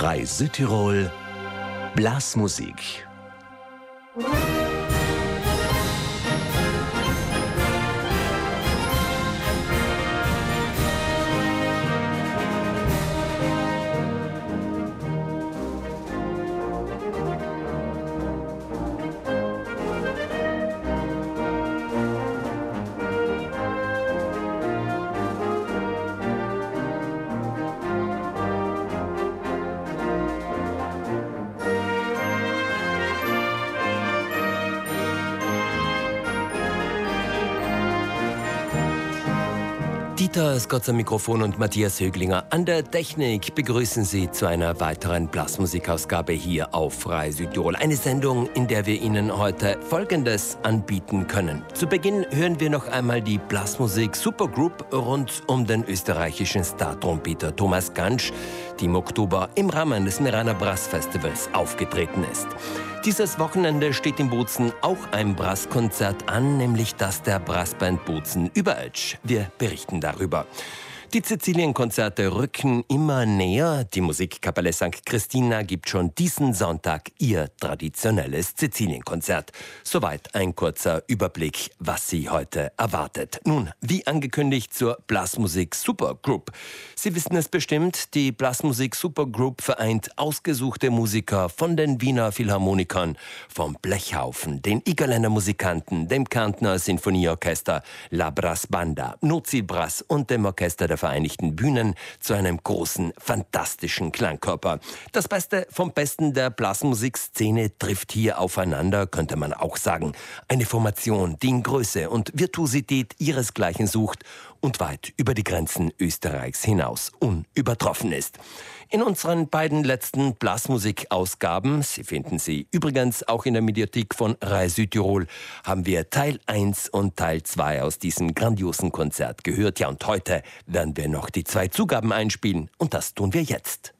RAI Südtirol Blasmusik. Dieter Skotz am Mikrofon und Matthias Höglinger an der Technik begrüßen Sie zu einer weiteren Blasmusikausgabe hier auf RAI Südtirol. Eine Sendung, in der wir Ihnen heute Folgendes anbieten können. Zu Beginn hören wir noch einmal die Blasmusik Supergroup rund um den österreichischen Star-Trompeter Thomas Gantsch, die im Oktober im Rahmen des Meraner Brass-Festivals aufgetreten ist. Dieses Wochenende steht in Bozen auch ein Brasskonzert an, nämlich das der Brassband Bozen Überetsch. Wir berichten darüber. Die Cäcilienkonzerte rücken immer näher. Die Musikkapelle St. Christina gibt schon diesen Sonntag ihr traditionelles Cäcilienkonzert. Soweit ein kurzer Überblick, was Sie heute erwartet. Nun, wie angekündigt zur Blasmusik Supergroup. Sie wissen es bestimmt, die Blasmusik Supergroup vereint ausgesuchte Musiker von den Wiener Philharmonikern, vom Blechhaufen, den Igerländer Musikanten, dem Kärntner Sinfonieorchester, La Brass Banda, Nozilbrass und dem Orchester der Vereinigten Bühnen zu einem großen, fantastischen Klangkörper. Das Beste vom Besten der Blasmusikszene trifft hier aufeinander, könnte man auch sagen. Eine Formation, die in Größe und Virtuosität ihresgleichen sucht und weit über die Grenzen Österreichs hinaus unübertroffen ist. In unseren beiden letzten Blasmusik-Ausgaben, Sie finden sie übrigens auch in der Mediathek von RAI Südtirol, haben wir Teil 1 und Teil 2 aus diesem grandiosen Konzert gehört. Ja, und heute werden wir noch die 2 Zugaben einspielen und das tun wir jetzt.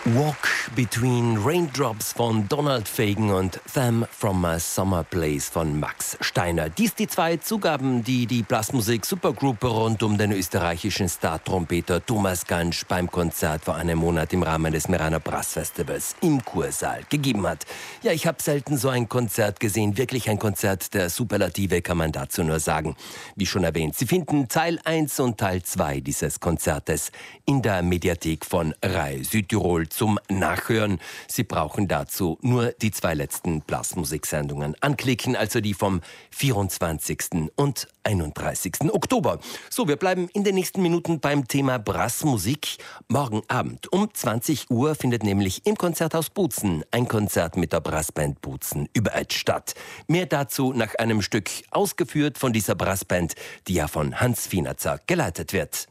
Walk Between Raindrops von Donald Fagen und Them from a Summer Place von Max Steiner. Dies die zwei Zugaben, die die Blasmusik-Supergruppe rund um den österreichischen Star-Trompeter Thomas Gansch beim Konzert vor einem Monat im Rahmen des Meraner Brassfestivals im Kursaal gegeben hat. Ja, ich habe selten so ein Konzert gesehen, wirklich ein Konzert der Superlative, kann man dazu nur sagen. Wie schon erwähnt, Sie finden Teil 1 und Teil 2 dieses Konzertes in der Mediathek von RAI Südtirol zum Nachhören. Sie brauchen dazu nur die zwei letzten Blasmusiksendungen anklicken, also die vom 24. und 31. Oktober. So, wir bleiben in den nächsten Minuten beim Thema Brassmusik. Morgen Abend um 20 Uhr findet nämlich im Konzerthaus Bozen ein Konzert mit der Brassband Bozen Überetsch statt. Mehr dazu nach einem Stück, ausgeführt von dieser Brassband, die ja von Hans Finazer geleitet wird.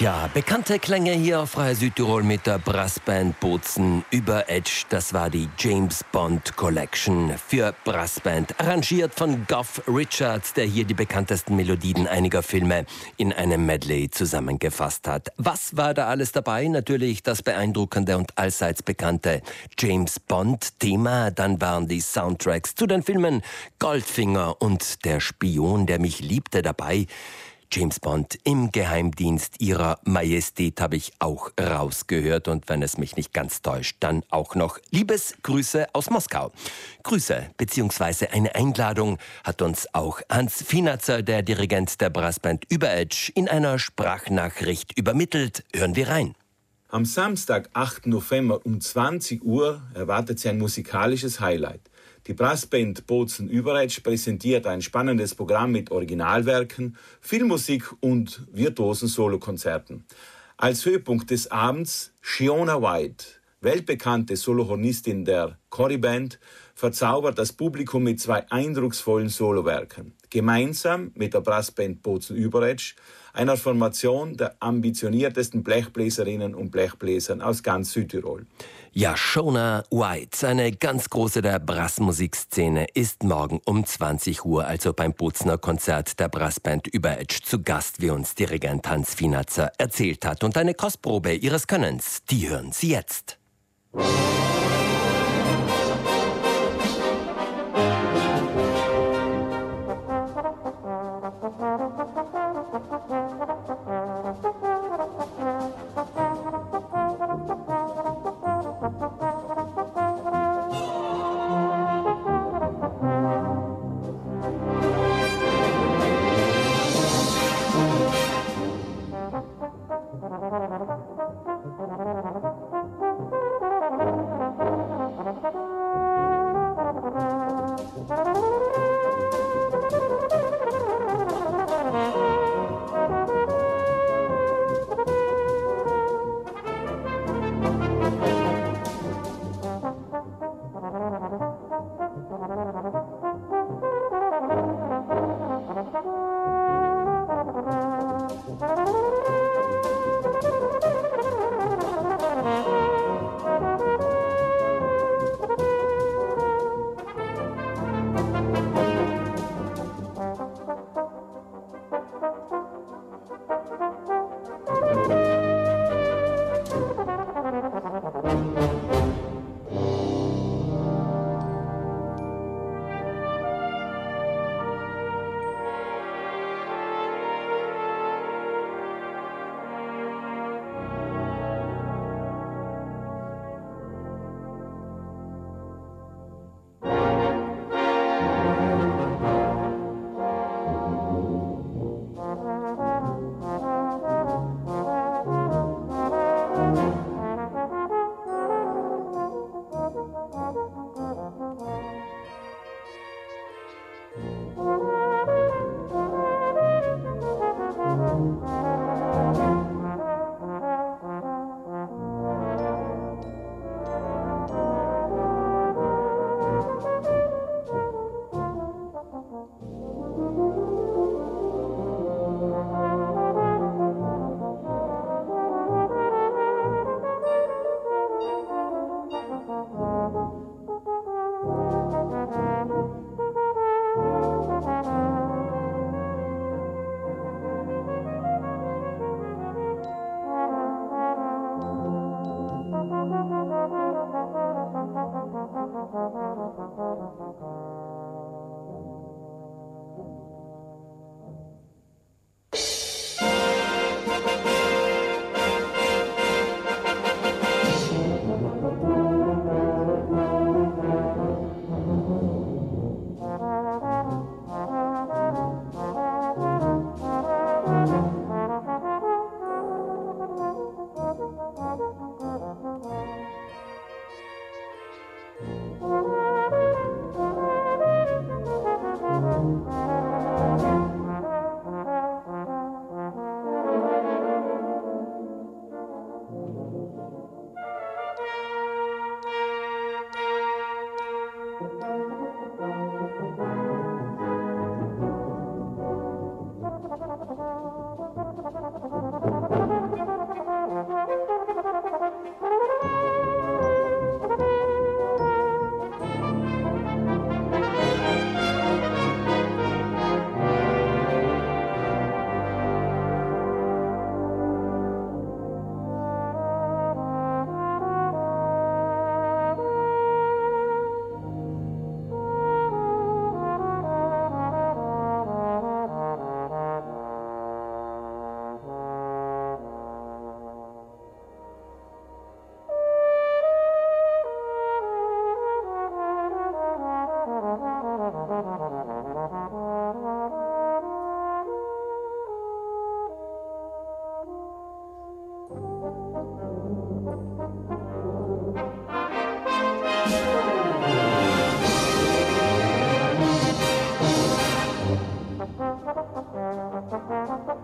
Tja, bekannte Klänge hier auf Freie Südtirol mit der Brassband Bozen über Edge. Das war die James Bond Collection für Brassband, arrangiert von Goff Richards, der hier die bekanntesten Melodien einiger Filme in einem Medley zusammengefasst hat. Was war da alles dabei? Natürlich das beeindruckende und allseits bekannte James Bond-Thema. Dann waren die Soundtracks zu den Filmen Goldfinger und Der Spion, der mich liebte dabei. James Bond im Geheimdienst ihrer Majestät habe ich auch rausgehört. Und wenn es mich nicht ganz täuscht, dann auch noch Liebesgrüße aus Moskau. Grüße bzw. eine Einladung hat uns auch Hans Finatzer, der Dirigent der Brassband Über Edge, in einer Sprachnachricht übermittelt. Hören wir rein. Am Samstag, 8. November um 20 Uhr erwartet Sie ein musikalisches Highlight. Die Brassband Bozen Über Edge präsentiert ein spannendes Programm mit Originalwerken, Filmmusik und virtuosen Solokonzerten. Als Höhepunkt des Abends Shiona White, weltbekannte Solohornistin der Cory Band, verzaubert das Publikum mit 2 eindrucksvollen Solowerken. Gemeinsam mit der Brassband Bozen Über Edge, einer Formation der ambitioniertesten Blechbläserinnen und Blechbläsern aus ganz Südtirol. Ja, Shiona White, eine ganz große der Brassmusikszene, ist morgen um 20 Uhr, also beim Bozener Konzert der Brassband Über Edge, zu Gast, wie uns Dirigent Hans Finatzer erzählt hat. Und eine Kostprobe ihres Könnens, die hören Sie jetzt.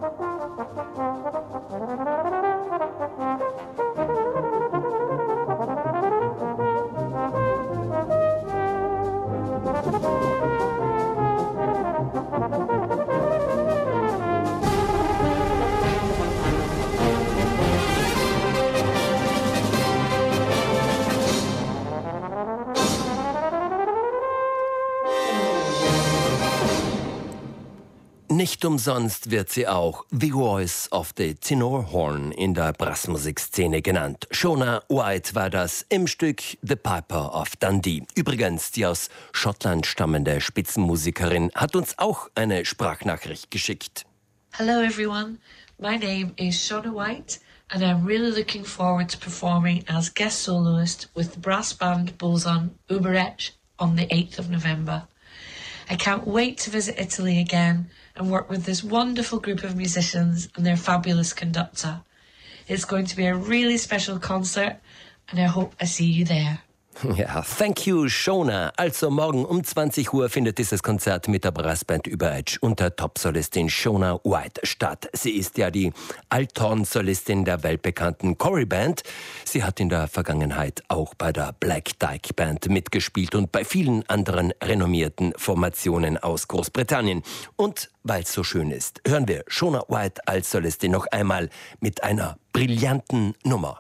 Nicht umsonst wird sie auch The Voice of the Tenorhorn in der Brassmusikszene genannt. Shona White war das im Stück The Piper of Dundee. Übrigens, die aus Schottland stammende Spitzenmusikerin hat uns auch eine Sprachnachricht geschickt. Hello everyone, my name is Shona White and I'm really looking forward to performing as guest soloist with the brass band Bolzan Uberech on the 8th of November. I can't wait to visit Italy again and work with this wonderful group of musicians and their fabulous conductor. It's going to be a really special concert and I hope I see you there. Ja, thank you, Shona. Also morgen um 20 Uhr findet dieses Konzert mit der Brassband Uberech und der Top-Solistin Shona White statt. Sie ist ja die Althorn-Solistin der weltbekannten Corrie Band. Sie hat in der Vergangenheit auch bei der Black Dyke Band mitgespielt und bei vielen anderen renommierten Formationen aus Großbritannien. Und weil es so schön ist, hören wir Shona White als Solistin noch einmal mit einer brillanten Nummer.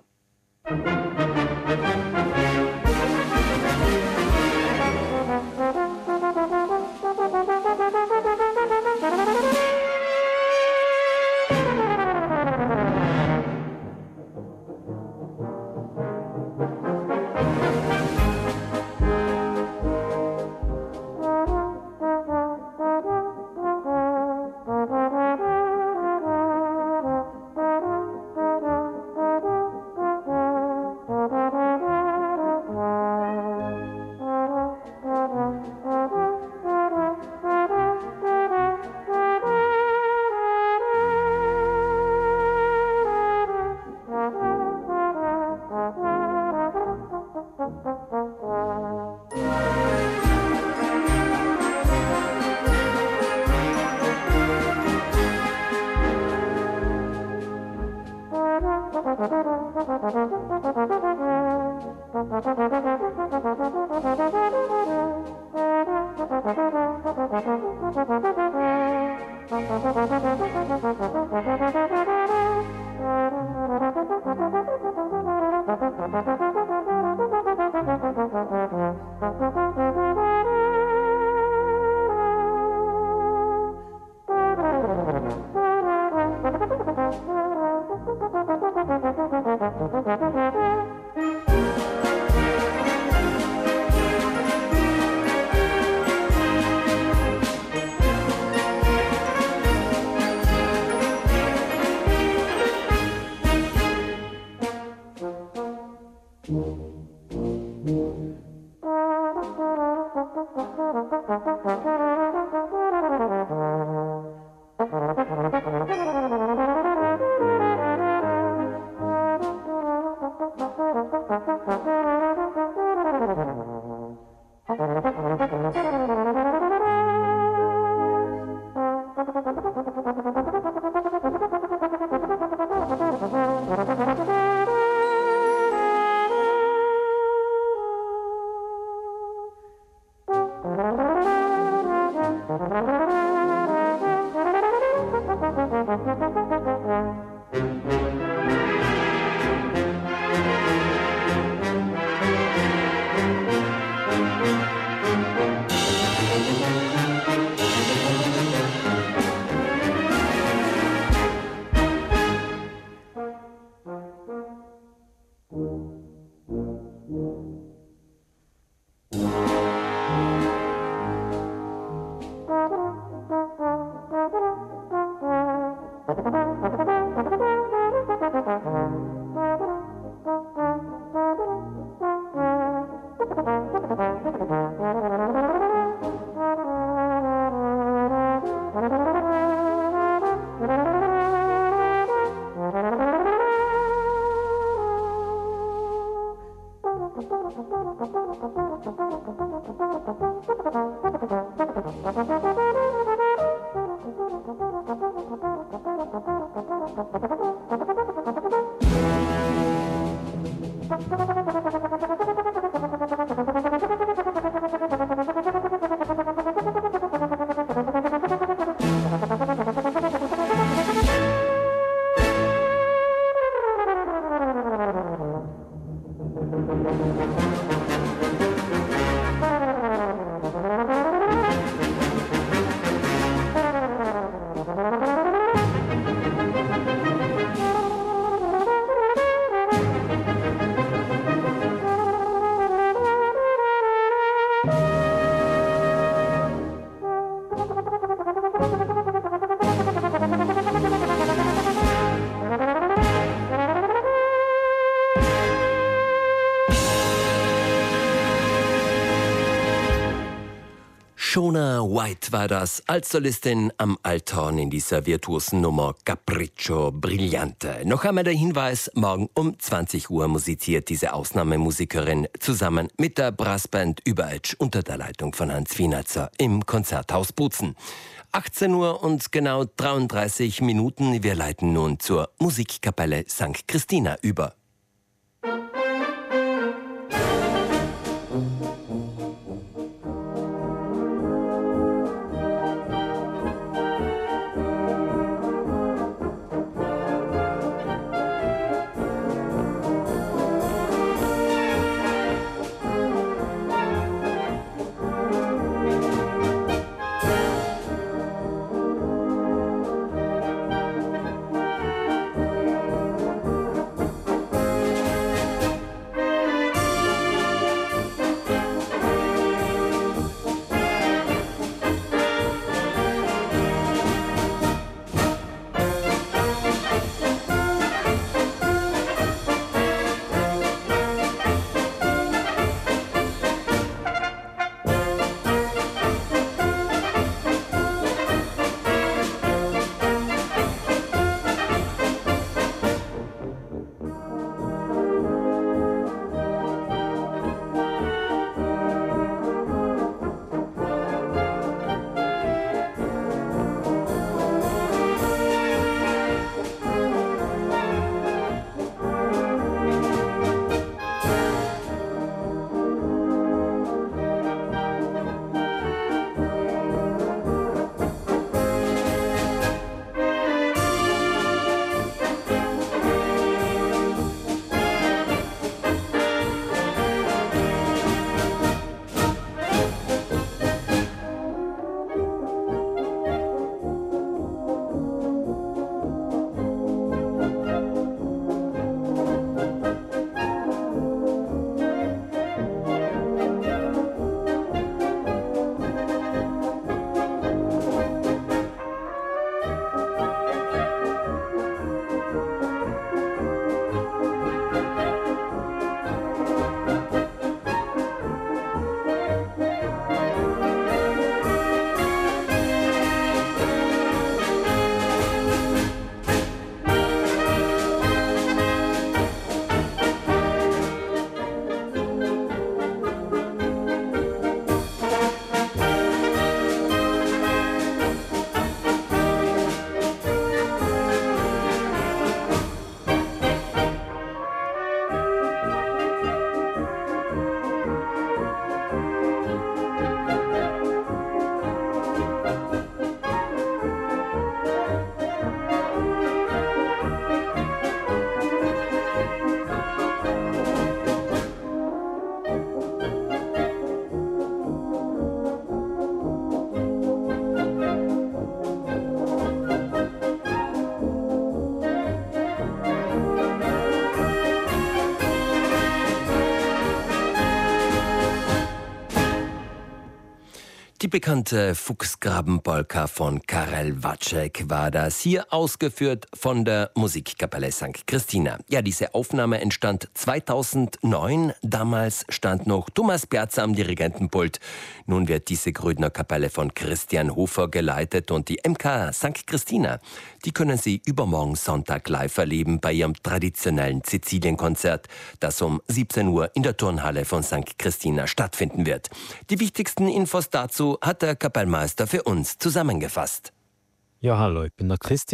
Shona White war das als Solistin am Althorn in dieser virtuosen Nummer Capriccio Brillante. Noch einmal der Hinweis, morgen um 20 Uhr musiziert diese Ausnahmemusikerin zusammen mit der Brassband Überetsch unter der Leitung von Hans Wienerzer im Konzerthaus Bozen. 18 Uhr und genau 33 Minuten. Wir leiten nun zur Musikkapelle St. Christina über. Die bekannte Fuchsgraben-Polka von Karel Wacek war das, hier ausgeführt von der Musikkapelle St. Christina. Ja, diese Aufnahme entstand 2009. Damals stand noch Thomas Piazza am Dirigentenpult. Nun wird diese Grödner Kapelle von Christian Hofer geleitet und die MK St. Christina, die können Sie übermorgen Sonntag live erleben bei ihrem traditionellen Sizilienkonzert, das um 17 Uhr in der Turnhalle von St. Christina stattfinden wird. Die wichtigsten Infos dazu hat der Kapellmeister für uns zusammengefasst. Ja, hallo, ich bin der Christian.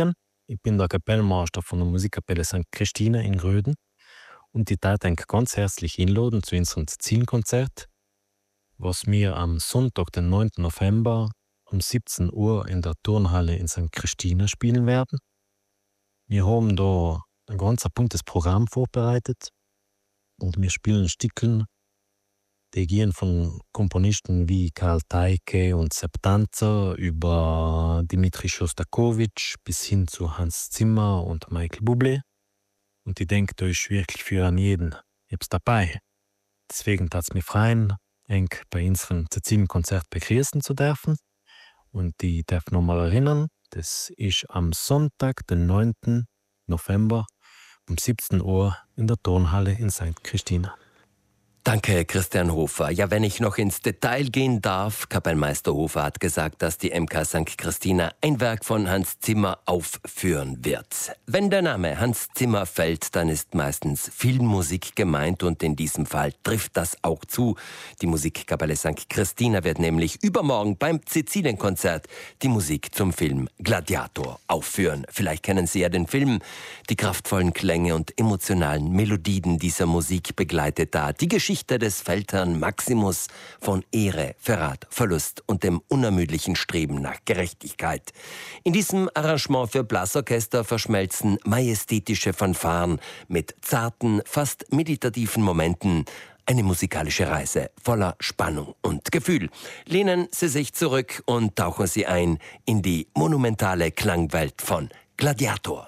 Ich bin der Kapellmeister von der Musikkapelle St. Christina in Gröden und ich darf euch ganz herzlich einladen zu unserem Zielkonzert, was wir am Sonntag, den 9. November um 17 Uhr in der Turnhalle in St. Christina spielen werden. Wir haben da ein ganz buntes Programm vorbereitet und wir spielen Stücke, die gehen von Komponisten wie Karl Teike und Sepp Tanzer über Dmitri Schostakowitsch bis hin zu Hans Zimmer und Michael Bublé. Und ich denke, da ist wirklich für jeden etwas dabei. Deswegen tat es mich freuen, eng bei unserem Sizilien-Konzert begrüßen zu dürfen. Und ich darf nochmal erinnern, das ist am Sonntag, den 9. November um 17 Uhr in der Turnhalle in St. Christina. Danke, Christian Hofer. Ja, wenn ich noch ins Detail gehen darf, Kapellmeister Hofer hat gesagt, dass die MK St. Christina ein Werk von Hans Zimmer aufführen wird. Wenn der Name Hans Zimmer fällt, dann ist meistens Filmmusik gemeint und in diesem Fall trifft das auch zu. Die Musikkapelle St. Christina wird nämlich übermorgen beim Sizilien-Konzert die Musik zum Film Gladiator aufführen. Vielleicht kennen Sie ja den Film. Die kraftvollen Klänge und emotionalen Melodien dieser Musik begleitet da die Geschichte des Feldherrn Maximus von Ehre, Verrat, Verlust und dem unermüdlichen Streben nach Gerechtigkeit. In diesem Arrangement für Blasorchester verschmelzen majestätische Fanfaren mit zarten, fast meditativen Momenten. Eine musikalische Reise voller Spannung und Gefühl. Lehnen Sie sich zurück und tauchen Sie ein in die monumentale Klangwelt von Gladiator.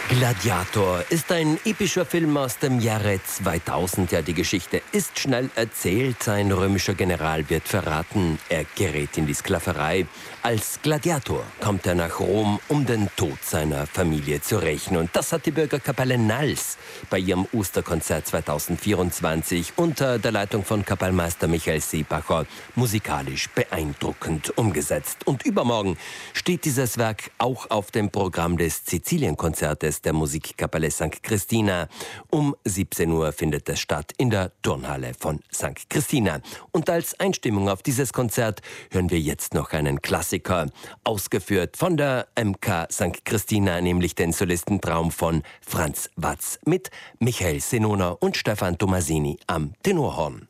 Gladiator ist ein epischer Film aus dem Jahre 2000. Ja, die Geschichte ist schnell erzählt. Ein römischer General wird verraten. Er gerät in die Sklaverei. Als Gladiator kommt er nach Rom, um den Tod seiner Familie zu rächen. Und das hat die Bürgerkapelle Nals bei ihrem Osterkonzert 2024 unter der Leitung von Kapellmeister Michael Seebacher musikalisch beeindruckend umgesetzt. Und übermorgen steht dieses Werk auch auf dem Programm des Sizilienkonzertes der Musikkapelle St. Christina. Um 17 Uhr findet es statt in der Turnhalle von St. Christina. Und als Einstimmung auf dieses Konzert hören wir jetzt noch einen Klassiker, ausgeführt von der MK St. Christina, nämlich den Solistentraum von Franz Watz mit Michael Senoner und Stefan Tomasini am Tenorhorn.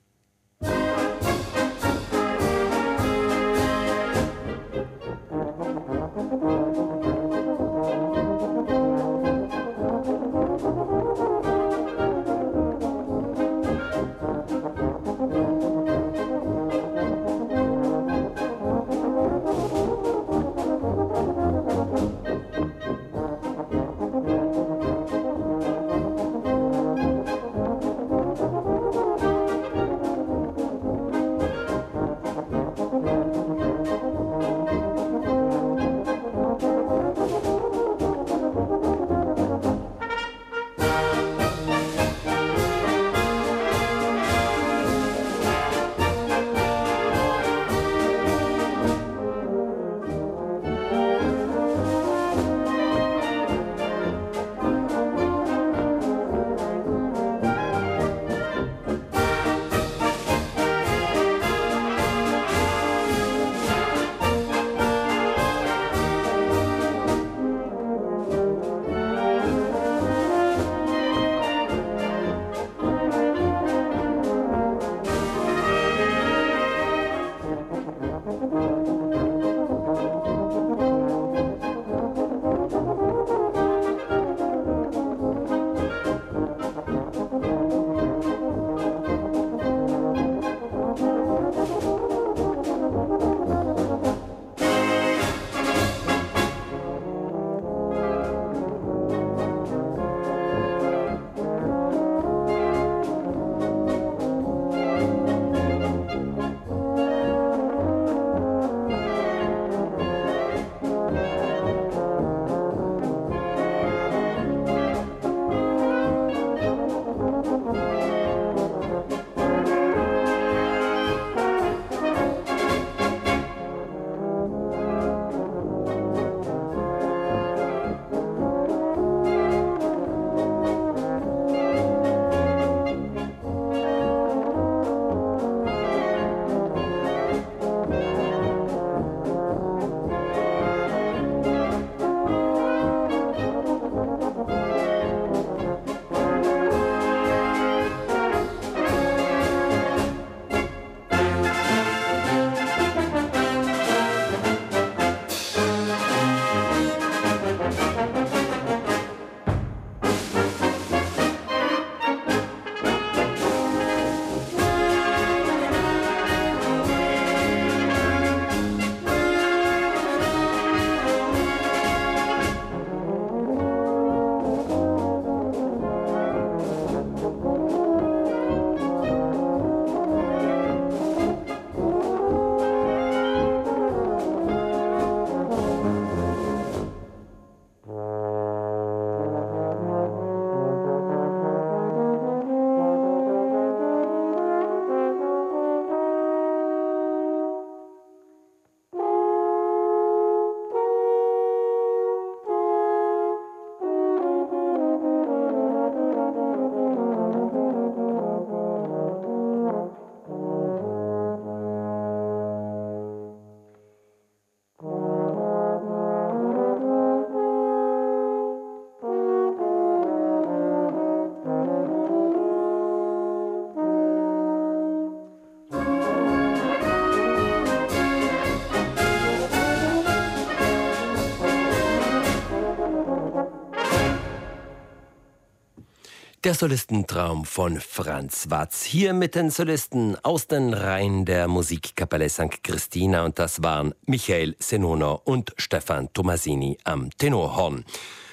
Der Solistentraum von Franz Watz. Hier mit den Solisten aus den Reihen der Musikkapelle St. Christina. Und das waren Michael Senoner und Stefan Tomasini am Tenorhorn.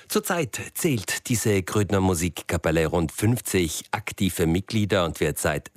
Zurzeit zählt diese Grödner Musikkapelle rund 50 aktive Mitglieder und wird seit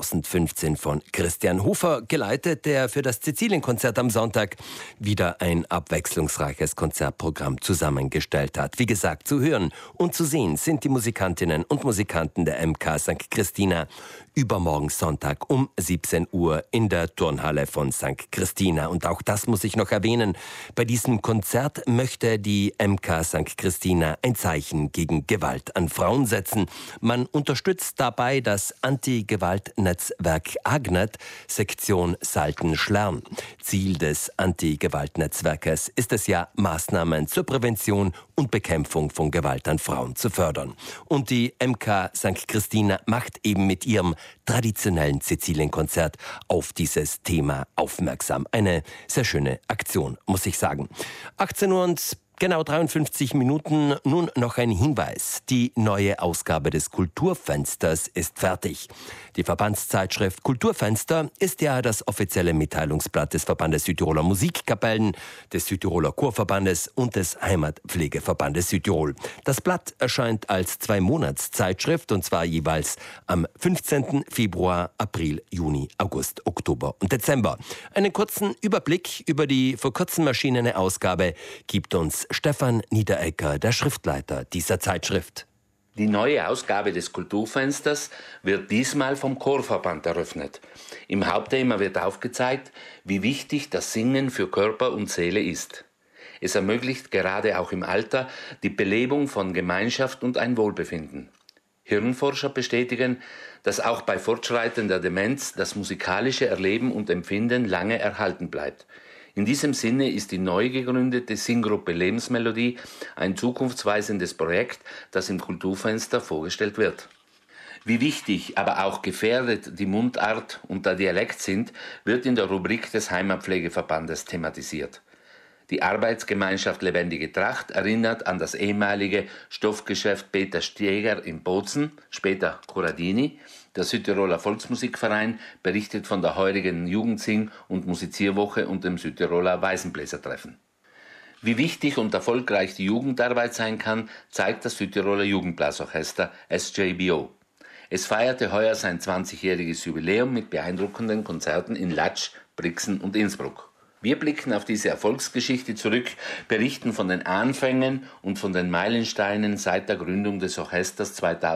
2015 von Christian Hofer geleitet, der für das Sizilienkonzert am Sonntag wieder ein abwechslungsreiches Konzertprogramm zusammengestellt hat. Wie gesagt, zu hören und zu sehen sind die Musikantinnen und Musikanten der MK St. Christina übermorgen Sonntag um 17 Uhr in der Turnhalle von St. Christina. Und auch das muss ich noch erwähnen. Bei diesem Konzert möchte die MK St. Christina ein Zeichen gegen Gewalt an Frauen setzen. Man unterstützt dabei das Anti-Gewalt-Netzwerk Agnet, Sektion Salten-Schlern. Ziel des Anti-Gewalt-Netzwerkes ist es ja, Maßnahmen zur Prävention und Bekämpfung von Gewalt an Frauen zu fördern. Und die MK St. Christina macht eben mit ihrem traditionellen Sizilienkonzert auf dieses Thema aufmerksam. Eine sehr schöne Aktion, muss ich sagen. 18 Uhr und genau 53 Minuten. Nun noch ein Hinweis. Die neue Ausgabe des Kulturfensters ist fertig. Die Verbandszeitschrift Kulturfenster ist ja das offizielle Mitteilungsblatt des Verbandes Südtiroler Musikkapellen, des Südtiroler Chorverbandes und des Heimatpflegeverbandes Südtirol. Das Blatt erscheint als 2-Monats-Zeitschrift und zwar jeweils am 15. Februar, April, Juni, August, Oktober und Dezember. Einen kurzen Überblick über die vor kurzem erschienene Ausgabe gibt uns Stefan Niederegger, der Schriftleiter dieser Zeitschrift. Die neue Ausgabe des Kulturfensters wird diesmal vom Chorverband eröffnet. Im Hauptthema wird aufgezeigt, wie wichtig das Singen für Körper und Seele ist. Es ermöglicht gerade auch im Alter die Belebung von Gemeinschaft und ein Wohlbefinden. Hirnforscher bestätigen, dass auch bei fortschreitender Demenz das musikalische Erleben und Empfinden lange erhalten bleibt. In diesem Sinne ist die neu gegründete Singgruppe Lebensmelodie ein zukunftsweisendes Projekt, das im Kulturfenster vorgestellt wird. Wie wichtig, aber auch gefährdet die Mundart und der Dialekt sind, wird in der Rubrik des Heimatpflegeverbandes thematisiert. Die Arbeitsgemeinschaft Lebendige Tracht erinnert an das ehemalige Stoffgeschäft Peter Steger in Bozen, später Corradini. Der Südtiroler Volksmusikverein berichtet von der heurigen Jugendsing- und Musizierwoche und dem Südtiroler Waisenbläsertreffen. Wie wichtig und erfolgreich die Jugendarbeit sein kann, zeigt das Südtiroler Jugendblasorchester SJBO. Es feierte heuer sein 20-jähriges Jubiläum mit beeindruckenden Konzerten in Latsch, Brixen und Innsbruck. Wir blicken auf diese Erfolgsgeschichte zurück, berichten von den Anfängen und von den Meilensteinen seit der Gründung des Orchesters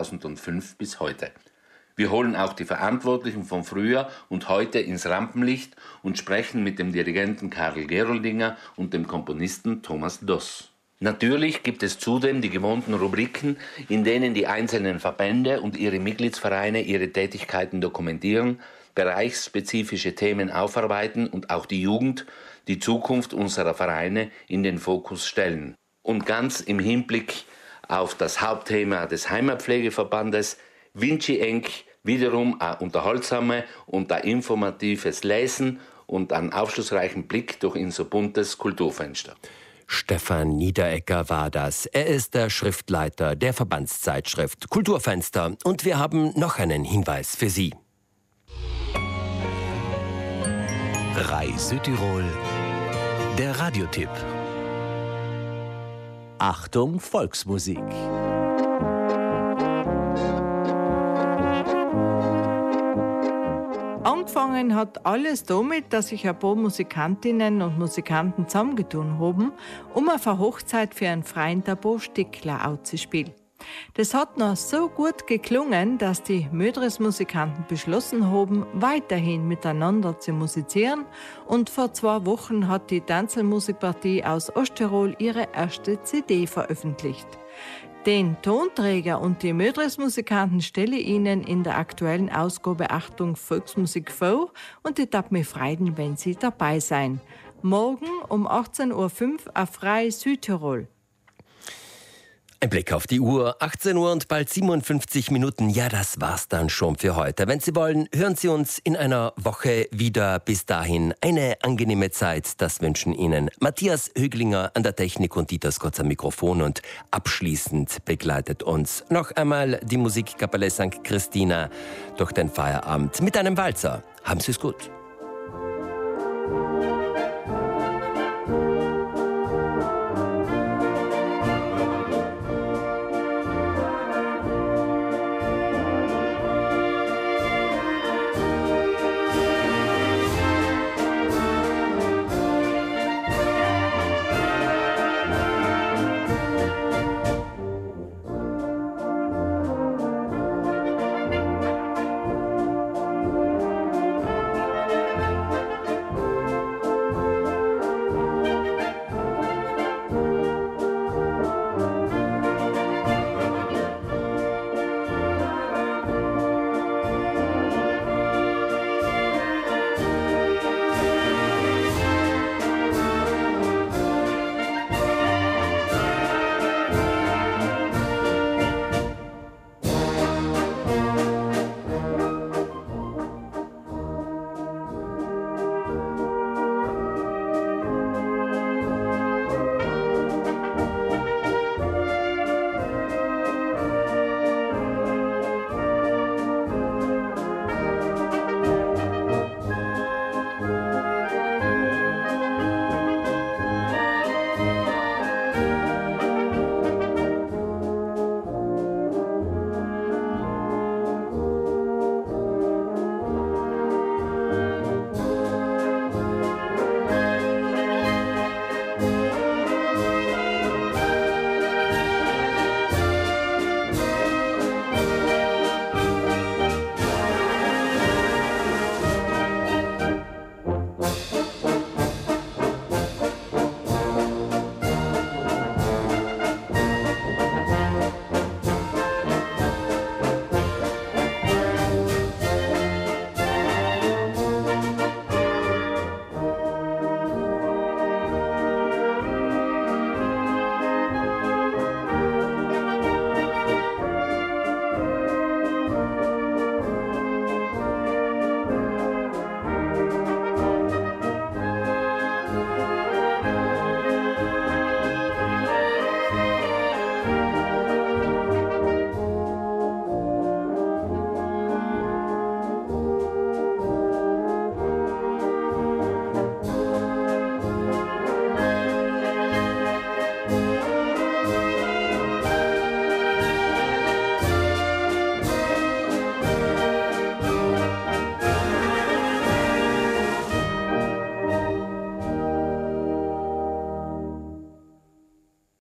2005 bis heute. Wir holen auch die Verantwortlichen von früher und heute ins Rampenlicht und sprechen mit dem Dirigenten Karl Geroldinger und dem Komponisten Thomas Doss. Natürlich gibt es zudem die gewohnten Rubriken, in denen die einzelnen Verbände und ihre Mitgliedsvereine ihre Tätigkeiten dokumentieren, bereichsspezifische Themen aufarbeiten und auch die Jugend, die Zukunft unserer Vereine in den Fokus stellen. Und ganz im Hinblick auf das Hauptthema des Heimatpflegeverbandes wünsche ich wiederum ein unterhaltsames und ein informatives Lesen und einen aufschlussreichen Blick durch unser buntes Kulturfenster. Stefan Niederegger war das. Er ist der Schriftleiter der Verbandszeitschrift Kulturfenster. Und wir haben noch einen Hinweis für Sie. RAI Südtirol, der Radiotipp. Achtung, Volksmusik. Angefangen hat alles damit, dass sich ein paar Musikantinnen und Musikanten zusammengetan haben, um auf eine Hochzeit für einen Freund ein paar Stückler auszuspielen. Das hat noch so gut geklungen, dass die Mödres-Musikanten beschlossen haben, weiterhin miteinander zu musizieren, und vor 2 Wochen hat die Tanzelmusikpartie aus Osttirol ihre erste CD veröffentlicht. Den Tonträger und die Mödres-Musikanten stelle ich Ihnen in der aktuellen Ausgabe Achtung Volksmusik vor, und ich darf mich freuen, wenn Sie dabei sein. Morgen um 18.05 Uhr auf RAI Südtirol. Ein Blick auf die Uhr, 18 Uhr und bald 57 Minuten. Ja, das war's dann schon für heute. Wenn Sie wollen, hören Sie uns in einer Woche wieder. Bis dahin eine angenehme Zeit. Das wünschen Ihnen Matthias Höglinger an der Technik und Dieter Skotz am Mikrofon. Und abschließend begleitet uns noch einmal die Musikkapelle St. Christina durch den Feierabend mit einem Walzer. Haben Sie es gut.